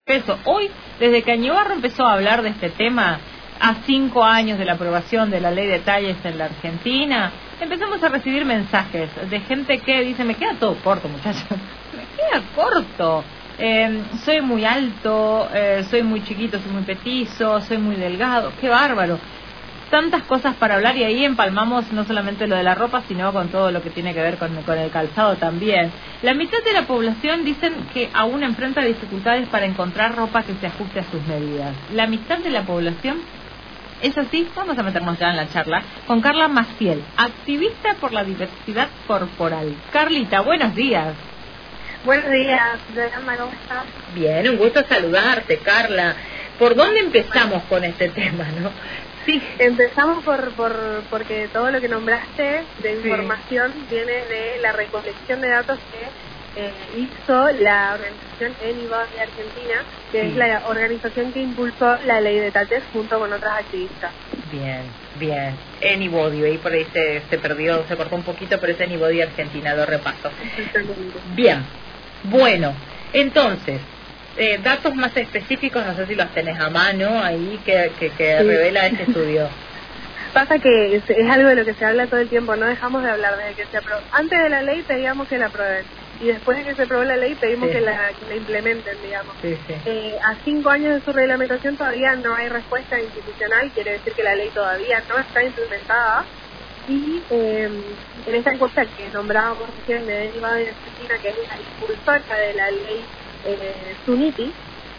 peso. Hoy, desde que Añobarro empezó a hablar de este tema, a 5 años de la aprobación de la ley de talles en la Argentina, empezamos a recibir mensajes de gente que dice, me queda todo corto, muchachos, me queda corto. Soy muy alto, soy muy chiquito, soy muy petizo, soy muy delgado, qué bárbaro. Tantas cosas para hablar, y ahí empalmamos no solamente lo de la ropa, sino con todo lo que tiene que ver con el calzado también. La mitad de la población dicen que aún enfrenta dificultades para encontrar ropa que se ajuste a sus medidas. La mitad de la población es así. Vamos a meternos ya en la charla con Carla Maciel, activista por la diversidad corporal. Carlita, buenos días. Buenos días, Yolanda, ¿cómo estás? Bien, un gusto saludarte, Carla. ¿Por dónde empezamos con este tema, no? Sí. Empezamos porque todo lo que nombraste de información viene de la recolección de datos que hizo la organización Anybody Argentina, que es la organización que impulsó la ley de talles junto con otras activistas. Bien. Anybody, ahí por ahí se perdió, se cortó un poquito, pero es Anybody Argentina, lo repaso. Bien, bueno, entonces, datos más específicos, no sé si los tenés a mano ahí, que revela este estudio. Pasa que es algo de lo que se habla todo el tiempo, no dejamos de hablar desde que se aprobó. Antes de la ley pedíamos que la aprueben, y después de que se aprobó la ley pedimos que la implementen, digamos. A 5 años de su reglamentación todavía no hay respuesta institucional, quiere decir que la ley todavía no está implementada. Y en esta encuesta que nombrábamos recién de Anybody Argentina, que es la impulsora de la ley Suniti,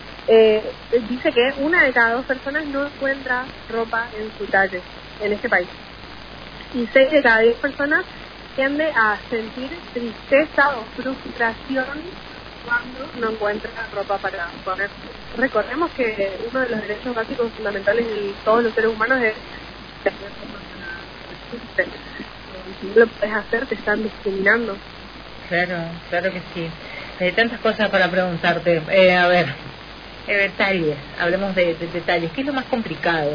dice que 1 de cada 2 personas no encuentra ropa en su talle en este país, y 6 de cada 10 personas tiende a sentir tristeza o frustración cuando no encuentra ropa para poner. Recordemos que uno de los derechos básicos fundamentales de todos los seres humanos es tener ropa para vestirse. Si no lo puedes hacer, te están discriminando. Claro que sí. Hay tantas cosas para preguntarte. A ver, detalles, hablemos de detalles. ¿Qué es lo más complicado?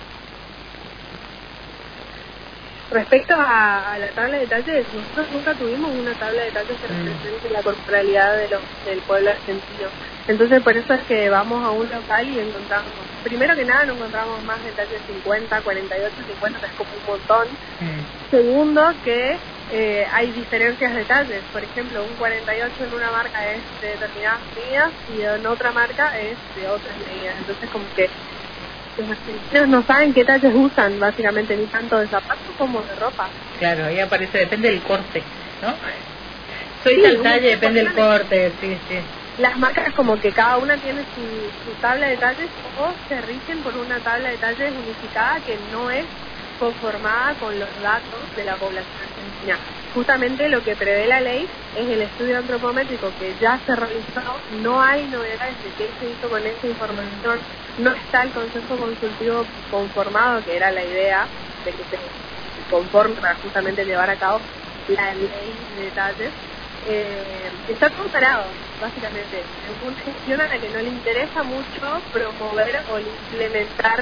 Respecto a la tabla de talles, nosotros nunca tuvimos una tabla de talles que represente la corporalidad del pueblo argentino. Entonces, por eso es que vamos a un local y encontramos, primero que nada, no encontramos más de talles 50, 48, 50, que es como un montón. Segundo, que hay diferencias de talles. Por ejemplo, un 48 en una marca es de determinadas medidas y en otra marca es de otras medidas. Entonces, como que los argentinos no saben qué talles usan, básicamente, ni tanto de zapatos como de ropa. Claro, ahí aparece, depende del corte, ¿no? Soy tal talle, depende del corte, sí. Las marcas como que cada una tiene su tabla de talles, o se rigen por una tabla de talles unificada que no es conformada con los datos de la población argentina. Justamente lo que prevé la ley es el estudio antropométrico que ya se realizó, no hay novedades de qué se hizo con esa información, no está el Consejo Consultivo conformado, que era la idea de que se conforme para justamente llevar a cabo la ley de detalles. Está todo parado, básicamente. Es una gestión a la que no le interesa mucho promover o implementar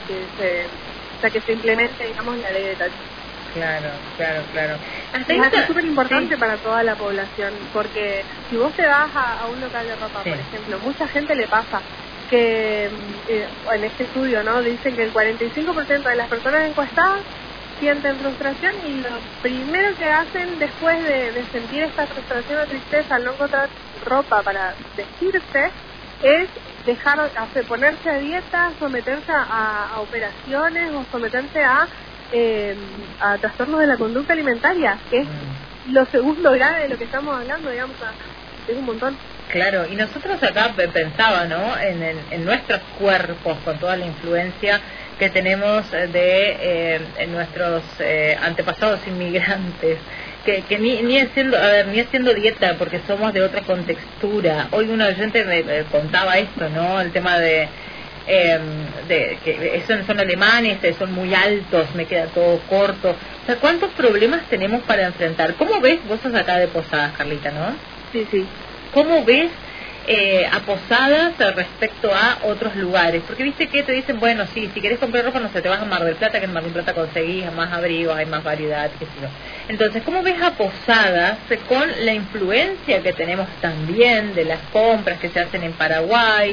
que se implemente, digamos, la ley de detalles. Claro. Es algo súper importante para toda la población, porque si vos te vas a un local de ropa, por ejemplo, mucha gente le pasa que en este estudio, ¿no?, dicen que el 45% de las personas encuestadas sienten frustración, y lo primero que hacen después de sentir esta frustración o tristeza al no encontrar ropa para vestirse es ponerse a dieta, someterse a operaciones o someterse a trastornos de la conducta alimentaria, que es lo segundo grave de lo que estamos hablando, digamos, es un montón. Claro, y nosotros acá pensaba, ¿no?, en nuestros cuerpos, con toda la influencia que tenemos de nuestros antepasados inmigrantes, que ni haciendo dieta, porque somos de otra contextura. Hoy un oyente me contaba esto, ¿no?, el tema de que son alemanes, son muy altos, me queda todo corto. O sea, ¿cuántos problemas tenemos para enfrentar? ¿Cómo ves? Vos sos acá de Posadas, Carlita, ¿no? Sí. ¿Cómo ves a Posadas respecto a otros lugares? Porque viste que te dicen, bueno, sí, si querés comprar ropa, no sé, te vas a Mar del Plata, que en Mar del Plata conseguís más abrigos, hay más variedad, qué sé yo. Entonces, ¿cómo ves a Posadas con la influencia que tenemos también de las compras que se hacen en Paraguay?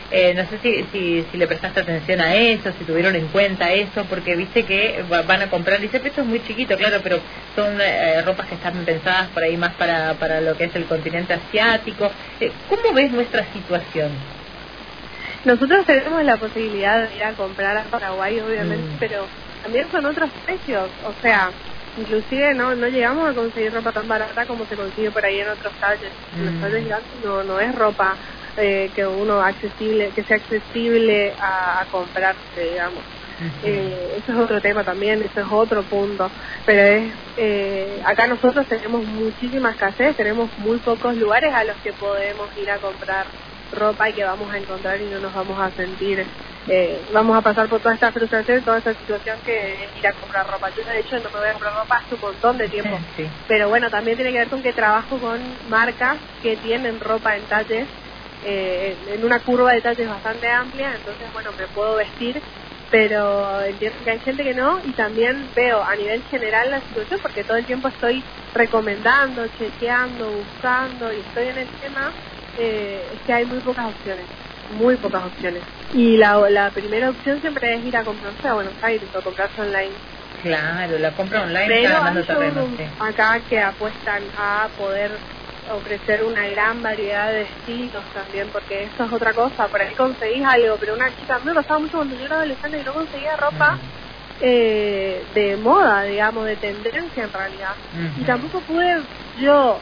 No sé si le prestaste atención a eso, si tuvieron en cuenta eso, porque viste que van a comprar, dice, esto es muy chiquito, claro, pero son ropas que están pensadas por ahí más para lo que es el continente asiático. ¿Cómo ves nuestra situación? Nosotros tenemos la posibilidad de ir a comprar a Paraguay, obviamente, pero también son otros precios, o sea, inclusive no llegamos a conseguir ropa tan barata como se consigue por ahí en otros talles. En los talles grandes no es ropa que uno que sea accesible a comprarse, digamos. Eso es otro tema también, eso es otro punto, pero acá nosotros tenemos muchísima escasez, tenemos muy pocos lugares a los que podemos ir a comprar ropa y que vamos a encontrar y no nos vamos a sentir, vamos a pasar por toda esta frustración, toda esta situación que es ir a comprar ropa. Yo de hecho no me voy a comprar ropa hace un montón de tiempo, pero bueno, también tiene que ver con que trabajo con marcas que tienen ropa en talles, en una curva de talles bastante amplia, entonces bueno, me puedo vestir, pero entiendo que hay gente que no, y también veo a nivel general la situación porque todo el tiempo estoy recomendando, chequeando, buscando y estoy en el tema. Es que hay muy pocas opciones, y la primera opción siempre es ir a comprarse a Buenos Aires o comprarse online. Claro, la compra online pero está ganando terreno, acá que apuestan a poder ofrecer una gran variedad de estilos también, porque eso es otra cosa, por ahí conseguís algo, pero una chica, me pasaba mucho cuando yo era adolescente y no conseguía ropa de moda, digamos, de tendencia en realidad, y tampoco pude yo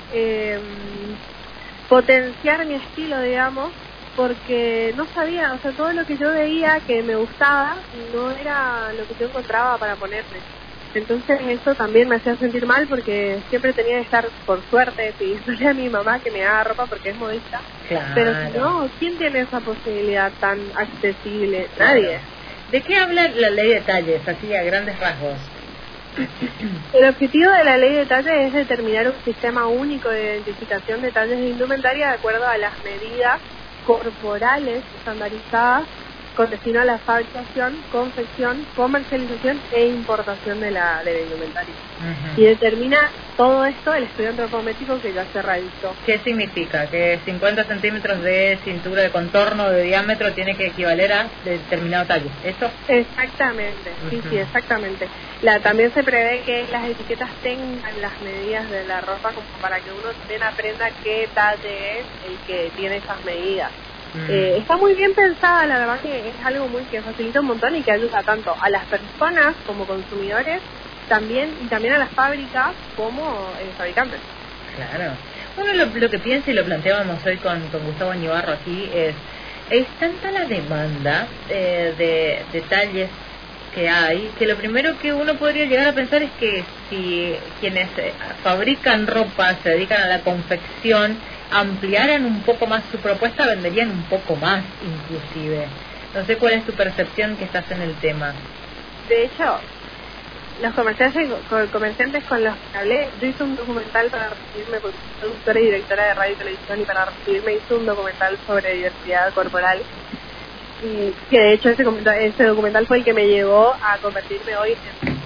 potenciar mi estilo, digamos, porque no sabía, o sea, todo lo que yo veía que me gustaba no era lo que yo encontraba para ponerme. Entonces eso también me hacía sentir mal porque siempre tenía que estar, por suerte, pidiéndole a mi mamá que me haga ropa porque es modista. Claro. Pero si no, ¿quién tiene esa posibilidad tan accesible? Nadie. ¿De qué habla la ley de talles, así a grandes rasgos? El objetivo de la ley de talles es determinar un sistema único de identificación de talles de indumentaria de acuerdo a las medidas corporales estandarizadas con destino a la fabricación, confección, comercialización e importación de la indumentaria. Y determina todo esto el estudio antropométrico que ya se realizó. ¿Qué significa? Que 50 centímetros de cintura de contorno de diámetro tiene que equivaler a determinado talle, ¿eso? Exactamente, sí, exactamente. También se prevé que las etiquetas tengan las medidas de la ropa como para que uno también aprenda qué talle es el que tiene esas medidas. Está muy bien pensada, la verdad que es algo que facilita un montón y que ayuda tanto a las personas como consumidores también y también a las fábricas como fabricantes. Claro. Bueno, lo que pienso y lo planteábamos hoy con Gustavo Añibarro aquí es tanta la demanda de detalles que hay, que lo primero que uno podría llegar a pensar es que si quienes fabrican ropa, se dedican a la confección, ampliaran un poco más su propuesta, venderían un poco más inclusive. No sé cuál es tu percepción que estás en el tema. De hecho, los comerciantes con los que hablé, yo hice un documental para recibirme, porque soy productora y directora de radio y televisión, y para recibirme hice un documental sobre diversidad corporal, y que de hecho ese documental fue el que me llevó a convertirme hoy en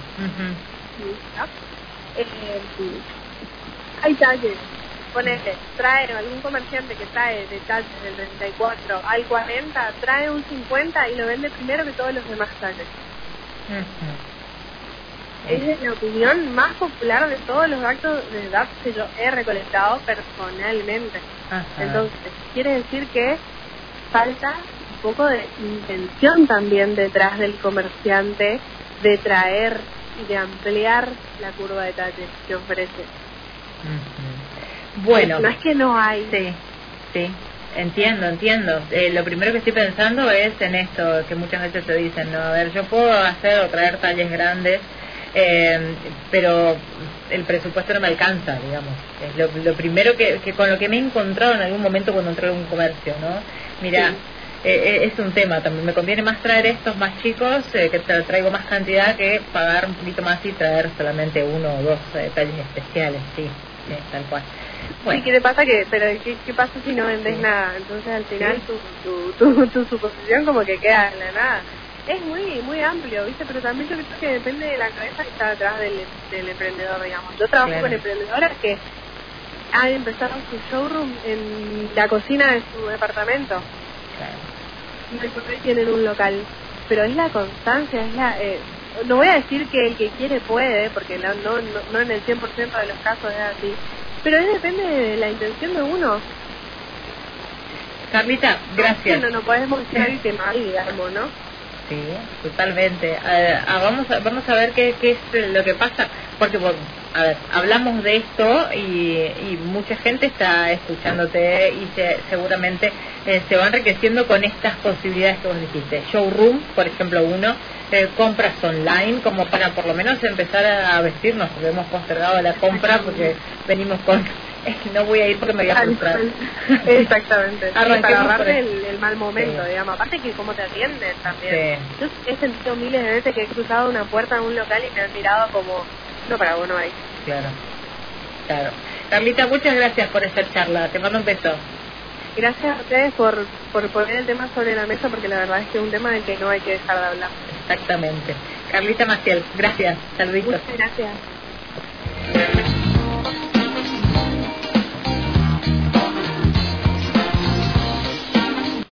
hay talles, ponele, trae algún comerciante que trae de talles del 34 al 40, trae un 50 y lo vende primero que todos los demás talles. Es la opinión más popular de todos los datos que yo he recolectado personalmente. Entonces, quiere decir que falta un poco de intención también detrás del comerciante de traer y de ampliar la curva de talles que ofrece. Bueno, no es que no hay. Sí, entiendo. Lo primero que estoy pensando es en esto que muchas veces te dicen, no, a ver, yo puedo hacer o traer talles grandes, pero el presupuesto no me alcanza, digamos. Es lo primero que con lo que me he encontrado en algún momento cuando entré en un comercio, ¿no? Mira, es un tema también. Me conviene más traer estos más chicos, que traigo más cantidad, que pagar un poquito más y traer solamente uno o dos talles especiales, sí, tal cual. Bueno. Sí, ¿qué te pasa? Pero ¿qué pasa si no vendes nada? Entonces al final tu suposición como que queda en la nada. Es muy amplio, ¿viste? Pero también yo creo que depende de la cabeza que está detrás del emprendedor, digamos. Yo trabajo con emprendedoras que han empezado su showroom en la cocina de su departamento. tienen un local, pero es la constancia, es la... no voy a decir que el que quiere puede, porque no en el 100% de los casos es así, pero depende de la intención de uno. Carlita, gracias. No podemos mostrar el tema, digamos, ¿no? Sí, totalmente. Vamos a ver qué es lo que pasa, porque a ver, hablamos de esto y mucha gente está escuchándote y seguramente se va enriqueciendo con estas posibilidades que vos dijiste. Showroom, por ejemplo, compras online, como para por lo menos empezar a vestirnos, porque hemos postergado la compra porque venimos con... no voy a ir porque me voy a frustrar. Exactamente. Para ahorrarte el mal momento, digamos. Aparte que cómo te atienden también. Sí. Yo he sentido miles de veces que he cruzado una puerta de un local y me han mirado como, no, para vos no hay. Claro. Carlita, muchas gracias por esta charla. Te mando un beso. Gracias a ustedes por poner el tema sobre la mesa, porque la verdad es que es un tema del que no hay que dejar de hablar. Exactamente. Carlita Maciel, gracias. Saluditos. Muchas gracias.